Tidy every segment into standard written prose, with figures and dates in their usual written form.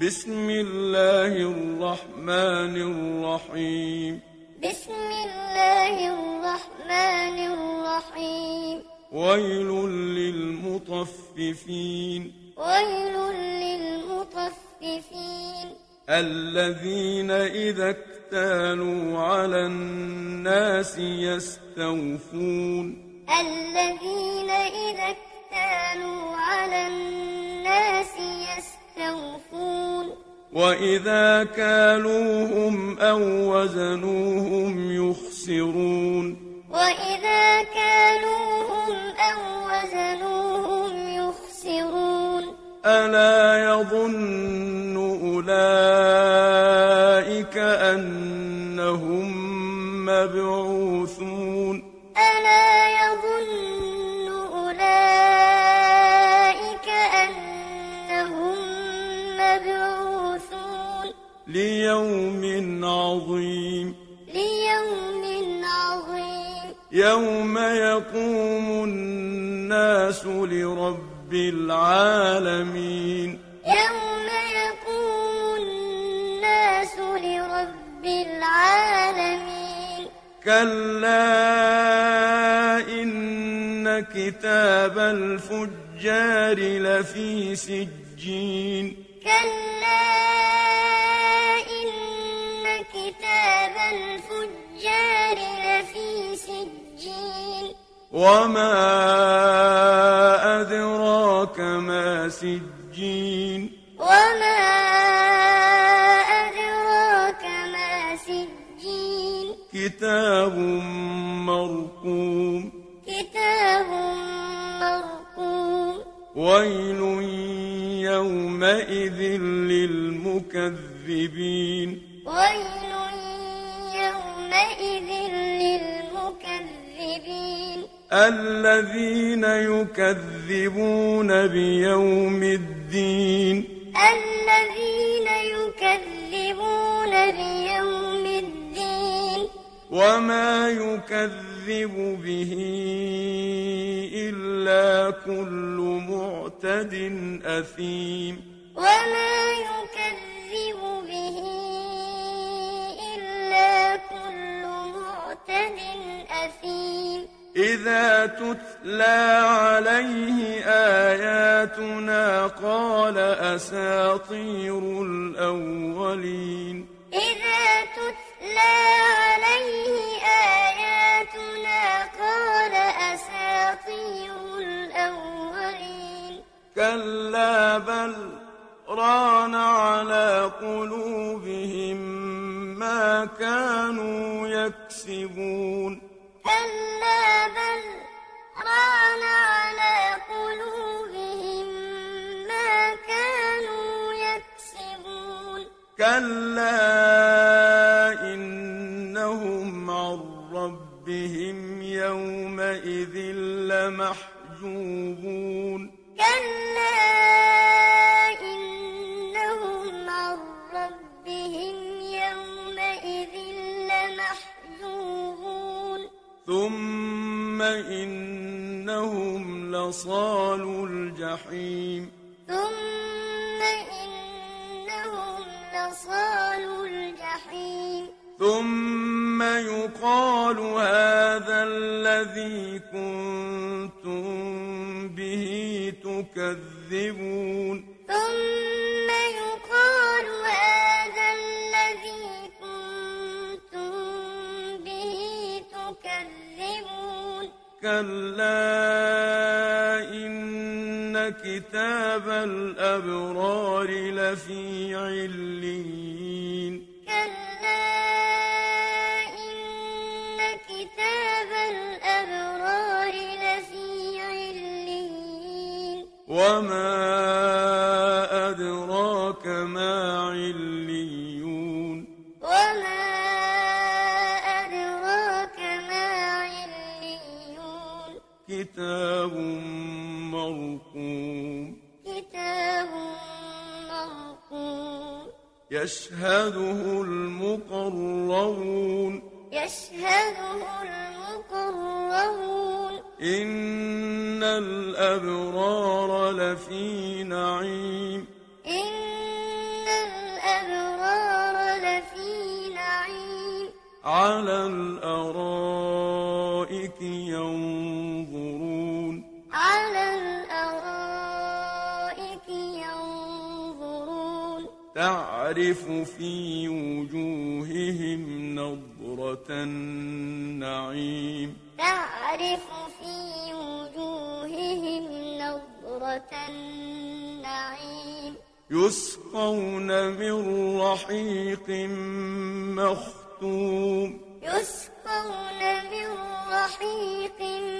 بسم الله الرحمن الرحيم. بسم الله الرحمن الرحيم. ويل للمطففين. ويل للمطففين. الذين إذا اكتالوا على الناس يستوفون. الذين إذا اكتالوا على الناس يستوفون. وإذا كالوهم أو وزنوهم يخسرون. وإذا كالوهم أو وزنوهم يخسرون. ألا يظن أولئك أنهم مبعوثون. ألا يظن أولئك أنهم مبعوثون. ليوم عظيم. ليوم عظيم. يوم يقوم الناس لرب العالمين. يوم يقوم الناس لرب العالمين. كلا إن كتاب الفجار لفي سجين. كلا إن كتاب الفجار لفي سجين. وما أدراك ما سجين. وما أدراك ما سجين. كتاب مرقوم. كتاب مرقوم. ويل يومئذ للمكذبين. ويل يومئذ للمكذبين. الذين يكذبون بيوم الدين. الذين يكذبون بيوم الدين. وما يكذب به إلا كل معتد أثيم. وما يكذب به إلا كل معتد أثيم. إذا تتلى عليه آياتنا قال أساطير الأولين. إذا تتلى عليه آياتنا قال أساطير الأولين. كلا بل ران على قلوبهم ما كانوا يكسبون. كلا بل ران على قلوبهم ما كانوا يكسبون. كلا إنهم عن ربهم يومئذ لمحجوبون. كلا إنهم عن ربهم يومئذ لمحجوبون. ثم إنهم لصالو الجحيم. ثم إنهم لصالو الجحيم. ثم يقال هذا الذي كنتم به تكذبون. ثم يقال هذا الذي كنتم به تكذبون. كلا إن كتاب الأبرار لفي عليين. كلا إن كتاب الأبرار لفي عليين. وما أدراك ما عليون. وما أدراك ما عليون. كتاب مرقوم. كتاب مرقوم. يشهده المقربون. يشهده المقربون. إن الأبرار لفي نعيم. إن على الأرائك ينظرون على الأرائك ينظرون تعرف في وجوههم نضرة النعيم تعرف في وجوههم نضرة النعيم يسقون من رحيق مختوم يسقون من رحيق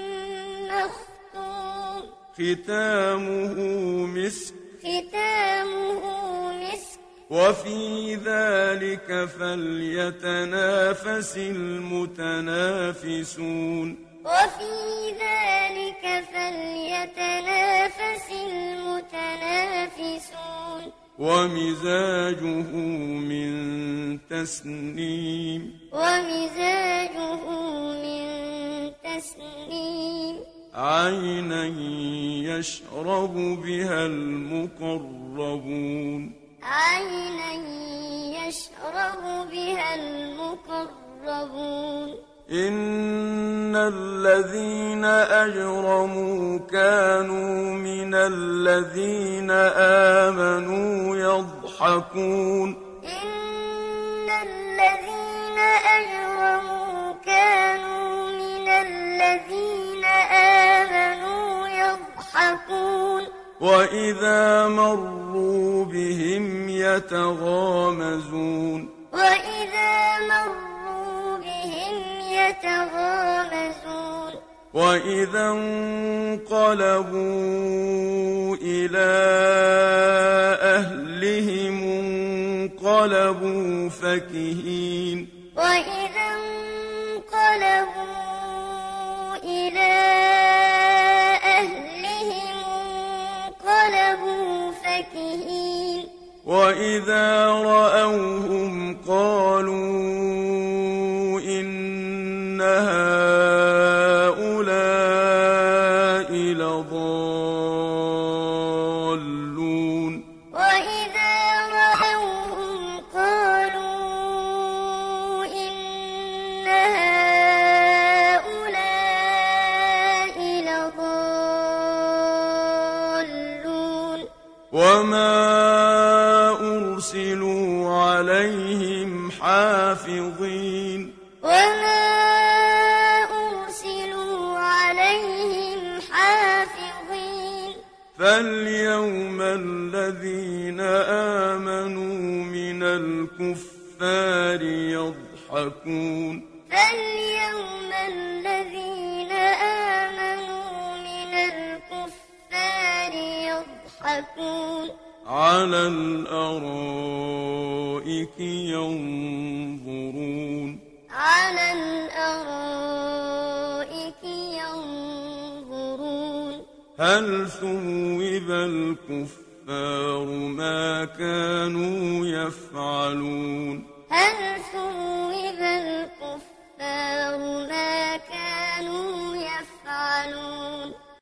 مختوم ختامه مسك ختامه مسك وفي ذلك فليتنافس المتنافسون وفي ذلك فليتنافس المتنافسون ومزاجه من تسنيم ومزاجه من تسنيم عينا يشرب بها المقربون عينا يشرب بها المقربون إن الذين أجرموا كانوا من الذين آمنوا يضحكون إن الذين أجرموا كانوا من الذين آمنوا يضحكون وإذا مروا بهم يتغامزون وإذا مروا بهم يتغامزون وإذا انقلبوا إلى أهلهم انقلبوا فكهين وإذا انقلبوا إلى أهلهم انقلبوا فكهين وإذا رأوهم قالوا إن هؤلاء لضالون وإذا رأوهم قالوا إن هؤلاء لضالون وما أرسلوا عليهم حافظين وما أرسلوا عليهم حافظين فاليوم الذين آمنوا من الكفار يضحكون فاليوم الذين آمنوا من الكفار يضحكون على الأرائك ينظرون على الأرائك ينظرون هل ثوب الكفار ما كانوا يفعلون هل ثوب